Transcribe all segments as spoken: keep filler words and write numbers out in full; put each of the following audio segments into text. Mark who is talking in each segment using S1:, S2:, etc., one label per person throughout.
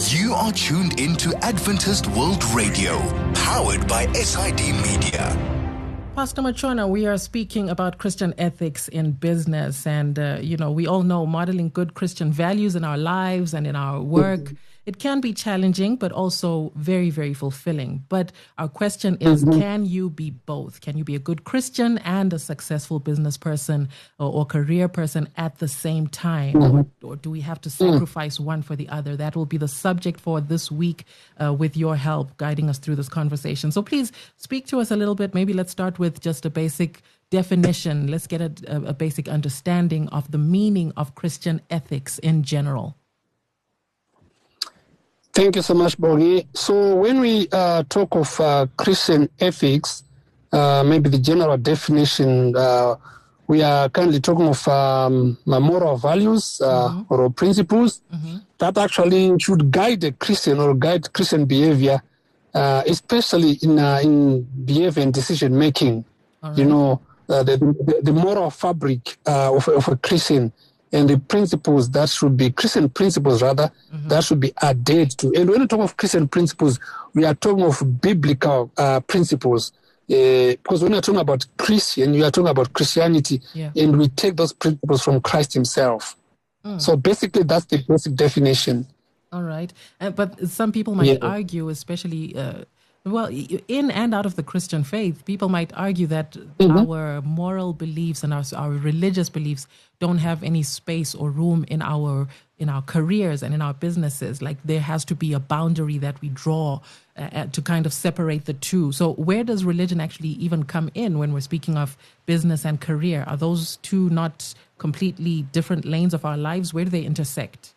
S1: You are tuned into Adventist World Radio, powered by S I D Media.
S2: Pastor Machona, we are speaking about Christian ethics in business. And, uh, you know, we all know modeling good Christian values in our lives and in our work. Mm-hmm. It can be challenging, but also very, very fulfilling. But our question is, mm-hmm. can you be both? Can you be a good Christian and a successful business person or, or career person at the same time? Mm-hmm. Or, or do we have to sacrifice mm-hmm. one for the other? That will be the subject for this week uh, with your help guiding us through this conversation. So please speak to us a little bit. Maybe let's start with just a basic definition. Let's get a, a, a basic understanding of the meaning of Christian ethics in general.
S3: Thank you so much, Bogi. So when we uh, talk of uh, Christian ethics, uh, maybe the general definition, uh, we are currently talking of um, moral values uh, mm-hmm. or principles mm-hmm. that actually should guide a Christian or guide Christian behavior, uh, especially in uh, in behavior and decision making. Right. You know, uh, the, the the moral fabric uh, of, of a Christian. And the principles that should be, Christian principles rather, mm-hmm. that should be adhered to. And when we talk of Christian principles, we are talking of biblical uh, principles. Uh, because when we're talking about Christian, you are talking about Christianity, yeah. and we take those principles from Christ himself. Mm. So basically, that's the basic definition.
S2: All right. Uh, but some people might yeah. argue, especially... Uh, Well, in and out of the Christian faith, people might argue that mm-hmm. our moral beliefs and our, our religious beliefs don't have any space or room in our in our careers and in our businesses. Like there has to be a boundary that we draw uh, to kind of separate the two. So where does religion actually even come in when we're speaking of business and career? Are those two not completely different lanes of our lives? Where do they intersect?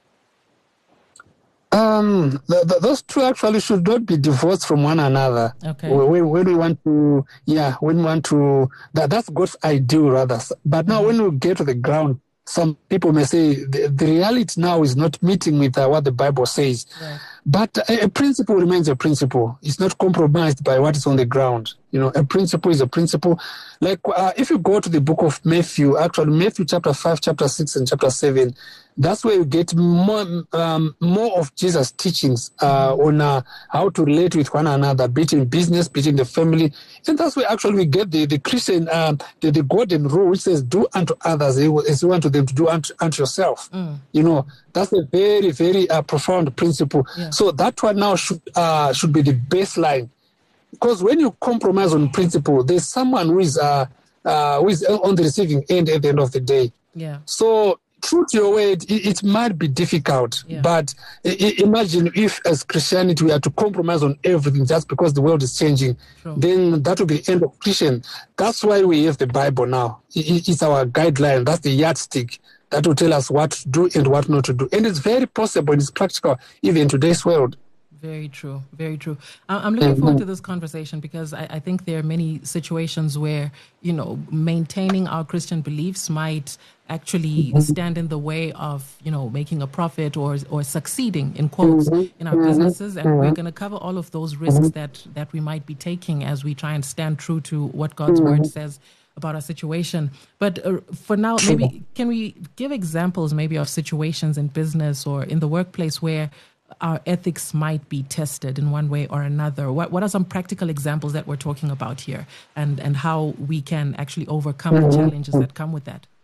S3: Um, the, the, those two actually should not be divorced from one another.
S2: Okay.
S3: When, when we want to, yeah, when we want to, that, that's God's ideal rather. But now mm-hmm. when we get to the ground, some people may say the, the reality now is not meeting with uh, what the Bible says. Right. But a, a principle remains a principle. It's not compromised by what is on the ground. You know, a principle is a principle. Like uh, if you go to the book of Matthew, actually Matthew chapter five, chapter six, and chapter seven, that's where you get more um, more of Jesus' teachings uh, on uh, how to relate with one another, between business, between the family. And that's where actually we get the, the Christian, um, the, the golden rule, which says, do unto others as you want to them to do unto, unto yourself. Mm. You know, that's a very, very uh, profound principle. Yeah. So that one now should uh, should be the baseline. Because when you compromise on principle, there's someone who is, uh, uh, who is on the receiving end at the end of the day.
S2: Yeah.
S3: So true to your word, it, it might be difficult. Yeah. But I, imagine if as Christianity we are to compromise on everything just because the world is changing, True. Then that will be the end of Christian. That's why we have the Bible now. It, it's our guideline. That's the yardstick that will tell us what to do and what not to do. And it's very possible, it's practical, even in today's world.
S2: Very true. Very true. I'm looking forward to this conversation because I, I think there are many situations where, you know, maintaining our Christian beliefs might actually stand in the way of, you know, making a profit or or succeeding, in quotes, in our businesses. And we're going to cover all of those risks that, that we might be taking as we try and stand true to what God's word says about our situation. But uh, for now, maybe can we give examples maybe of situations in business or in the workplace where our ethics might be tested in one way or another? What what are some practical examples that we're talking about here, and, and how we can actually overcome the challenges that come with that?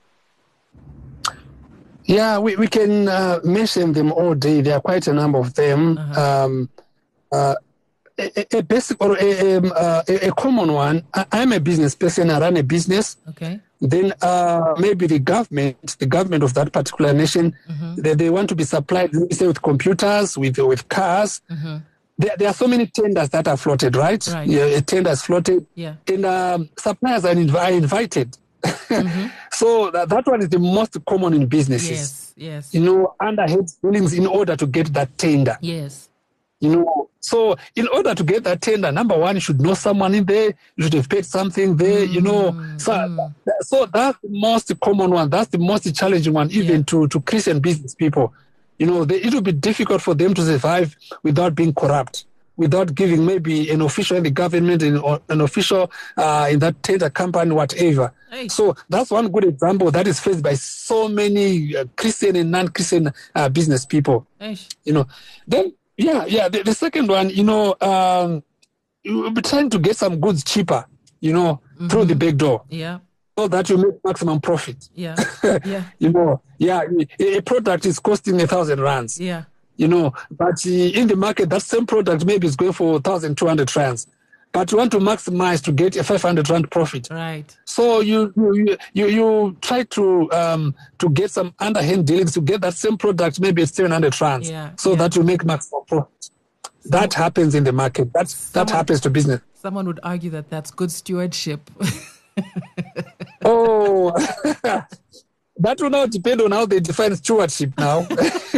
S3: Yeah, we, we can uh, mention them all day. There are quite a number of them. Uh-huh. Um, uh, a, a basic or a, uh, a, a common one, I, I'm a business person, I run a business.
S2: Okay.
S3: Then uh, maybe the government, the government of that particular nation, mm-hmm. they, they want to be supplied, say, with computers, with with cars. Mm-hmm. There, there are so many tenders that are floated, right?
S2: Right.
S3: Yeah, a tender is floated.
S2: Yeah.
S3: And um, suppliers are, inv- are invited. Mm-hmm. So that, that one is the most common in businesses.
S2: Yes, yes.
S3: You know, underhead billings in order to get that tender.
S2: Yes.
S3: You know, so in order to get that tender, number one, you should know someone in there. You should have paid something there, mm, you know. So, mm. so that's the most common one. That's the most challenging one, even yeah. to, to Christian business people. You know, they, it will be difficult for them to survive without being corrupt. without giving maybe an official in the government and or an official uh, in that tender company, whatever.
S2: Hey.
S3: So that's one good example that is faced by so many uh, Christian and non-Christian uh, business people.
S2: Hey.
S3: You know, then yeah, yeah. The, the second one, you know, um, you'll be trying to get some goods cheaper, you know, mm-hmm. through the back door.
S2: Yeah.
S3: So that you make maximum profit.
S2: Yeah. Yeah.
S3: You know, yeah, a, a product is costing a thousand rands.
S2: Yeah.
S3: You know, but uh, in the market, that same product maybe is going for one thousand two hundred rands. But you want to maximize to get a five hundred rand profit.
S2: Right.
S3: So you you you, you try to um to get some underhand dealings to get that same product maybe at seven hundred rands.
S2: Yeah.
S3: So
S2: yeah.
S3: that you make maximum profit. That so, happens in the market. That's, someone, that happens to business.
S2: Someone would argue that that's good stewardship.
S3: Oh, that will now depend on how they define stewardship now.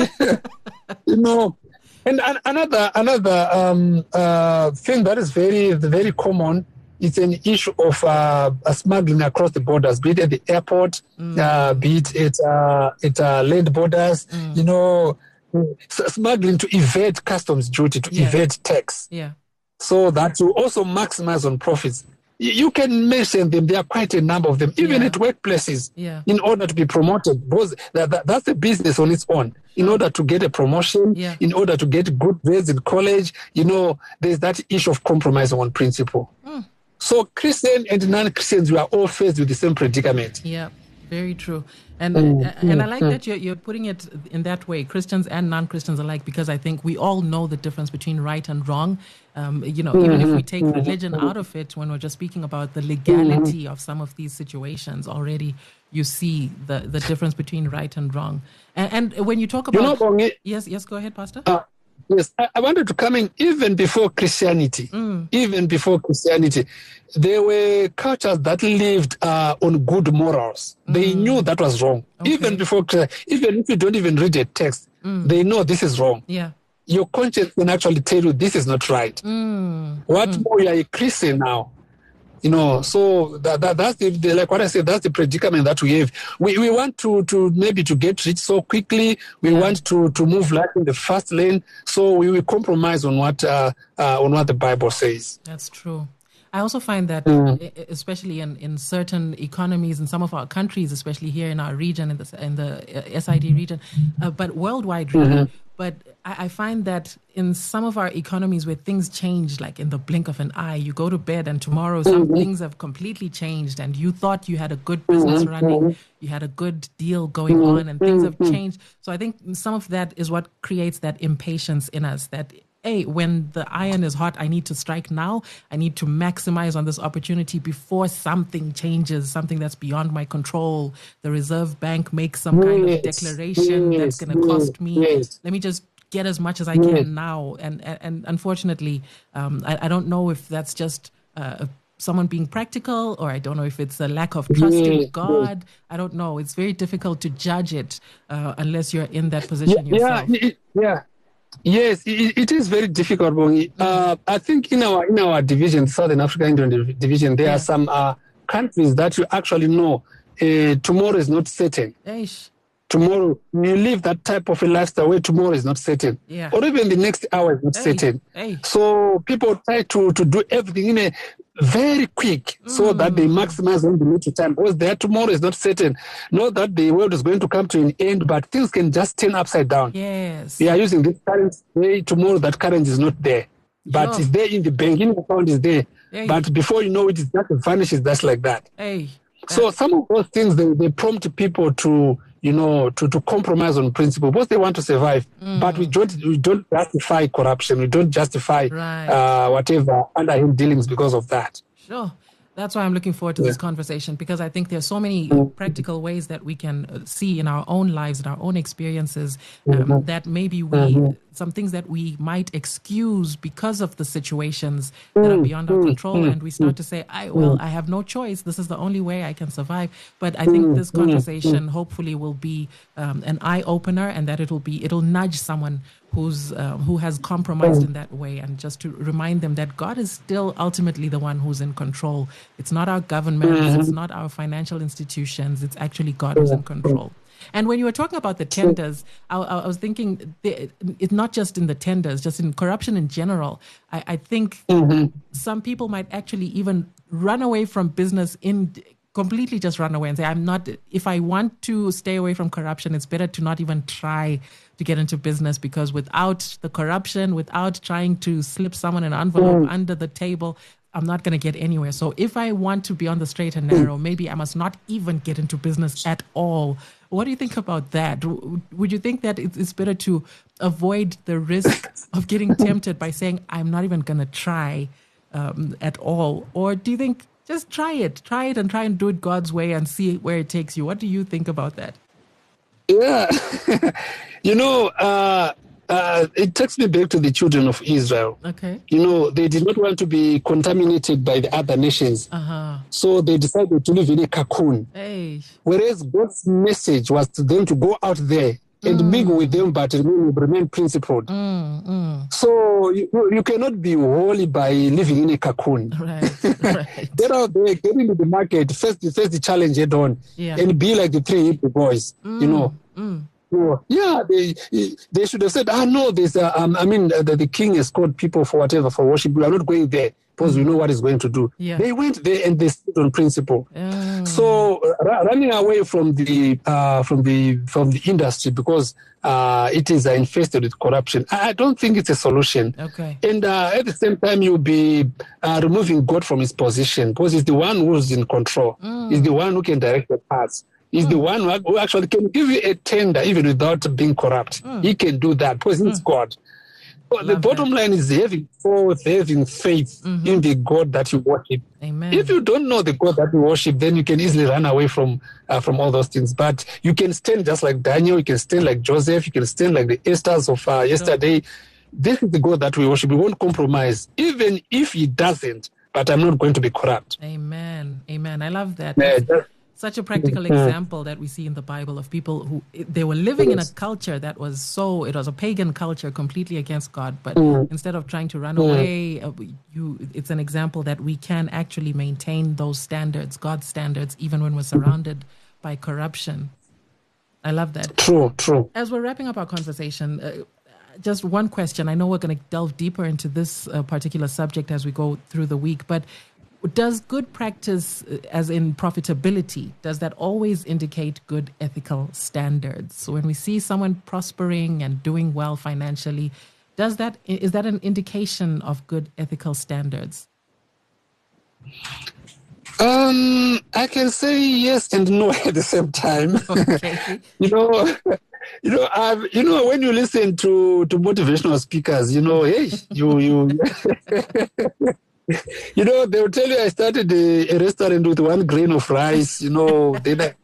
S3: You know, and an- another another um, uh, thing that is very very common is an issue of uh, smuggling across the borders, be it at the airport, mm. uh, be it at uh, at uh, land borders. Mm. You know, smuggling to evade customs duty, to yeah. evade tax.
S2: Yeah.
S3: So that you also maximize on profits. You can mention them. There are quite a number of them, even yeah. at workplaces,
S2: yeah.
S3: in order to be promoted. Because that, that, that's a business on its own. In order to get a promotion,
S2: yeah.
S3: in order to get good grades in college, you know, there's that issue of compromise on principle. Mm. So Christian and non-Christians, we are all faced with the same predicament.
S2: Yeah, very true. And
S3: mm,
S2: and
S3: mm,
S2: I like
S3: mm.
S2: that you're, you're putting it in that way, Christians and non-Christians alike, because I think we all know the difference between right and wrong. Um, you know, mm-hmm. even if we take religion mm-hmm. out of it, when we're just speaking about the legality mm-hmm. of some of these situations, already you see the, the difference between right and wrong. And, and when you talk about...
S3: You know, Bongi,
S2: yes, yes, go ahead, Pastor.
S3: Uh, yes, I, I wanted to come in even before Christianity. Mm. Even before Christianity, there were cultures that lived uh, on good morals. Mm. They knew that was wrong. Okay. Even before, even if you don't even read a text, mm. they know this is wrong.
S2: Yeah.
S3: Your conscience can actually tell you this is not right.
S2: Mm.
S3: What
S2: mm.
S3: more, you are a Christian now. You know, so that, that that's the, the like what I said, that's the predicament that we have. We we want to, to maybe to get rich so quickly. We yeah. want to, to move like in the fast lane. So we will compromise on what uh, uh, on what the Bible says.
S2: That's true. I also find that,
S3: mm.
S2: especially in, in certain economies in some of our countries, especially here in our region, in the in the S I D region, uh, but worldwide, really. Mm-hmm. But I, I find that in some of our economies where things change, like in the blink of an eye, you go to bed and tomorrow some mm-hmm. things have completely changed, and you thought you had a good business mm-hmm. running, you had a good deal going mm-hmm. on, and things have changed. So I think some of that is what creates that impatience in us, that hey, when the iron is hot, I need to strike now. I need to maximize on this opportunity before something changes, something that's beyond my control. The Reserve Bank makes some kind of declaration yes, that's going to yes, cost me.
S3: Yes.
S2: Let me just get as much as I can yes. now. And and, and unfortunately, um, I, I don't know if that's just uh, someone being practical, or I don't know if it's a lack of trust yes, in God. Yes. I don't know. It's very difficult to judge it uh, unless you're in that position
S3: yeah,
S2: yourself.
S3: Yeah, yeah. Yes, it, it is very difficult. Uh, I think in our in our division, Southern Africa Indian division, there yeah. are some uh, countries that you actually know uh, tomorrow is not certain.
S2: Eish.
S3: Tomorrow, you live that type of a lifestyle where tomorrow is not certain.
S2: Yeah.
S3: Or even the next hour is not
S2: hey.
S3: certain.
S2: Hey.
S3: So people try to, to do everything in a very quick mm. so that they maximize on the little time. Because their tomorrow is not certain. Not that the world is going to come to an end, but things can just turn upside down.
S2: Yes.
S3: They are using this currency today, tomorrow that currency is not there. But sure. it's there in the banking account, is there. Hey. But before you know it, it just vanishes just like that.
S2: Hey.
S3: So some of those things, they, they prompt people to, you know, to, to compromise on principle because they want to survive. Mm. But we don't we don't justify corruption. We don't justify
S2: right.
S3: uh, whatever underhand dealings because of that.
S2: Sure. That's why I'm looking forward to yeah. this conversation, because I think there's so many mm-hmm. practical ways that we can see in our own lives, in our own experiences, um, mm-hmm. that maybe we, mm-hmm. some things that we might excuse because of the situations mm-hmm. that are beyond our control. Mm-hmm. And we start to say, I, well, I have no choice. This is the only way I can survive. But I think this conversation hopefully will be um, an eye opener, and that it'll be, it'll nudge someone who's uh, who has compromised in that way, and just to remind them that God is still ultimately the one who's in control. It's not our governments, mm-hmm. it's not our financial institutions, it's actually God who's in control. And when you were talking about the tenders, I, I was thinking the, it's not just in the tenders, just in corruption in general. I, I think mm-hmm. some people might actually even run away from business in completely just run away and say, I'm not, if I want to stay away from corruption, it's better to not even try to get into business, because without the corruption, without trying to slip someone an envelope mm. under the table, I'm not going to get anywhere. So if I want to be on the straight and narrow, maybe I must not even get into business at all. What do you think about that? Would you think that it's better to avoid the risk of getting tempted by saying, I'm not even going to try um, at all? Or do you think just try it, try it and try and do it God's way and see where it takes you? What do you think about that?
S3: Yeah, you know, uh, uh, it takes me back to the children of Israel.
S2: Okay.
S3: You know, they did not want to be contaminated by the other nations.
S2: Uh-huh.
S3: So they decided to live in a cocoon.
S2: Hey.
S3: Whereas God's message was to them to go out there and mm. mingle with them, but remain, remain principled.
S2: Mm, mm.
S3: So you, you cannot be holy by living in a cocoon.
S2: Right, right.
S3: Get out there, get into the market, face the, face the challenge head on,
S2: yeah.
S3: and be like the three Hebrew boys,
S2: mm,
S3: you know.
S2: Mm.
S3: So, yeah, they they should have said, ah, no, there's a, um, I mean, the, the king has called people for whatever, for worship. We are not going there because mm. we know what he's going to do.
S2: Yeah.
S3: They went there and they stood on principle.
S2: Oh.
S3: So uh, running away from the uh, from the from the industry because uh, it is uh, infested with corruption, I don't think it's a solution.
S2: Okay.
S3: And uh, at the same time, you'll be uh, removing God from his position, because he's the one who's in control. Mm. He's the one who can direct the paths. He's mm. the one who actually can give you a tender even without being corrupt. Mm. He can do that because he's mm. God. So the bottom that. line is having faith, having faith mm-hmm. in the God that you worship.
S2: Amen.
S3: If you don't know the God that you worship, then you can easily run away from uh, from all those things. But you can stand just like Daniel, you can stand like Joseph, you can stand like the Esthers of uh, yesterday. Sure. This is the God that we worship. We won't compromise, even if he doesn't, but I'm not going to be corrupt.
S2: Amen. Amen. I love that.
S3: Yeah, just,
S2: Such a practical example that we see in the Bible of people who, they were living in a culture that was so, it was a pagan culture completely against God. But mm. instead of trying to run mm. away, uh, you, it's an example that we can actually maintain those standards, God's standards, even when we're surrounded by corruption. I love that.
S3: True, true.
S2: As we're wrapping up our conversation, uh, just one question. I know we're going to delve deeper into this uh, particular subject as we go through the week, but does good practice, as in profitability, does that always indicate good ethical standards? So when we see someone prospering and doing well financially, does that is that an indication of good ethical standards?
S3: Um, I can say yes and no at the same time.
S2: Okay.
S3: you know, you know, I've, you know, when you listen to to motivational speakers, you know, hey, you you. You know, they'll tell you I started a, a restaurant with one grain of rice, you know, then I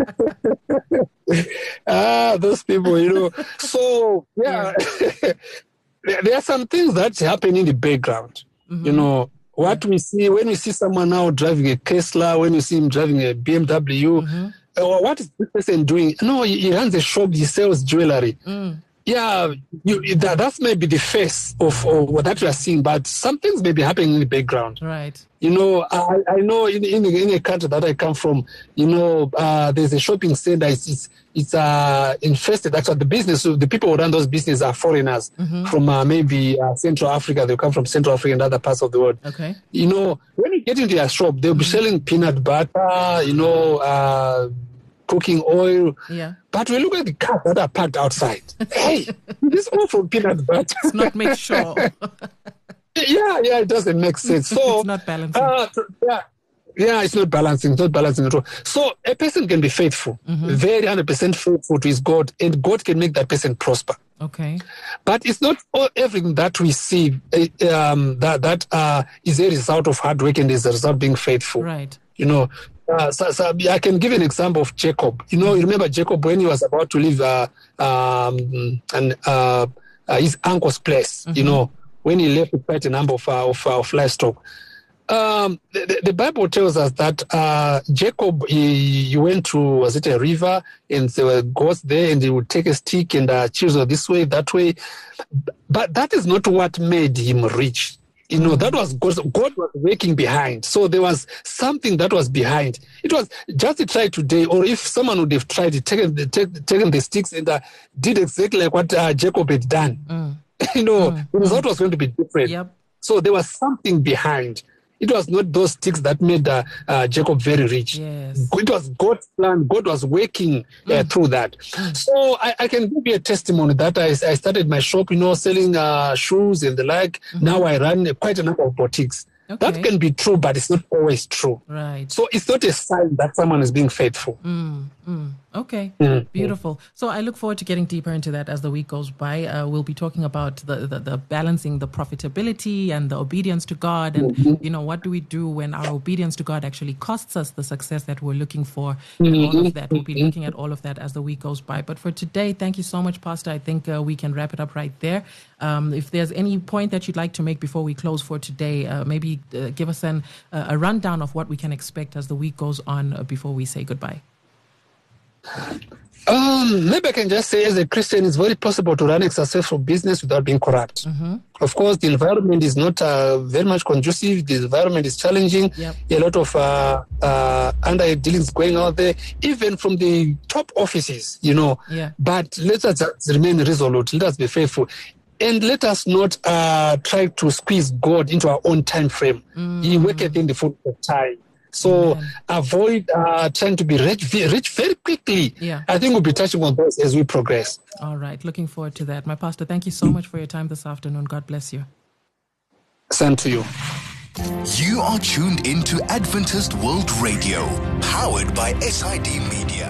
S3: ah, those people, you know. So, yeah, yeah. there are some things that happen in the background. Mm-hmm. You know, what we see, when we see someone now driving a Tesla, when you see him driving a B M W, mm-hmm. or what is this person doing? No, he, he runs a shop, he sells jewelry. Mm. Yeah, you, that, that's maybe the face of, of what that we are seeing, but some things may be happening in the background.
S2: Right.
S3: You know, I, I know in, in in a country that I come from, you know, uh, there's a shopping center. It's it's, it's uh, infested. Actually, the business, the people who run those businesses are foreigners mm-hmm. from uh, maybe uh, Central Africa. They come from Central Africa and other parts of the world.
S2: Okay.
S3: You know, when you get into their shop, they'll be mm-hmm. selling peanut butter. You know. Uh, cooking oil.
S2: Yeah.
S3: But we look at the cars that are parked outside. Hey, this all from peanut butter.
S2: It's not make sure.
S3: yeah, yeah, it doesn't make sense. So
S2: it's not balancing.
S3: Uh, yeah, yeah, it's not balancing. It's not balancing at all. So a person can be faithful, mm-hmm. very one hundred percent faithful to his God, and God can make that person prosper.
S2: Okay.
S3: But it's not all everything that we see um, that that uh, is a result of hard work and is a result of being faithful.
S2: Right.
S3: You know, uh, so, so I can give an example of Jacob. You know, you remember Jacob when he was about to leave uh, um, and uh, uh, his uncle's place. Mm-hmm. You know, when he left with quite a number of uh, of, uh, of livestock. Um, the, the Bible tells us that uh, Jacob he, he went to was it a river and there were goats there, and he would take a stick and uh, chisel this way that way. But that is not what made him rich. You know, that was God, God was working behind. So there was something that was behind. It was just to try today, or if someone would have tried it, taken the, take, taken the sticks and uh, did exactly like what uh, Jacob had done, mm. you know, mm. the result mm. was going to be different.
S2: Yep.
S3: So there was something behind. It was not those sticks that made uh, uh, Jacob very rich.
S2: Yes.
S3: It was God's plan. God was working uh, mm. through that. Mm. So I, I can give you a testimony that I, I started my shop, you know, selling uh, shoes and the like. Mm-hmm. Now I run quite a number of boutiques. Okay. That can be true, but it's not always true.
S2: Right.
S3: So it's not a sign that someone is being faithful.
S2: Mm, mm. Okay,
S3: mm.
S2: beautiful. So I look forward to getting deeper into that as the week goes by. Uh, we'll be talking about the, the, the balancing the profitability and the obedience to God. And, mm-hmm. you know, what do we do when our obedience to God actually costs us the success that we're looking for? Mm-hmm. And all of that. We'll be looking at all of that as the week goes by. But for today, thank you so much, Pastor. I think uh, we can wrap it up right there. Um, if there's any point that you'd like to make before we close for today, uh, maybe uh, give us an, uh, a rundown of what we can expect as the week goes on uh, before we say goodbye.
S3: Um, maybe I can just say, as a Christian, it's very possible to run a successful business without being corrupt. Mm-hmm. Of course, the environment is not uh, very much conducive. The environment is challenging. Yep. A lot of uh, uh, under dealings going out there, even from the top offices, you know. Yeah. But let us remain resolute. Let us be faithful. And let us not uh, try to squeeze God into our own time frame. Mm-hmm. He worketh in the full of time. So mm-hmm. avoid uh, trying to be rich, rich very quickly. Yeah. I think we'll be touching on those as we progress.
S2: All right. Looking forward to that. My pastor, thank you so much for your time this afternoon. God bless you.
S3: Same to you.
S1: You are tuned into Adventist World Radio, powered by S I D Media.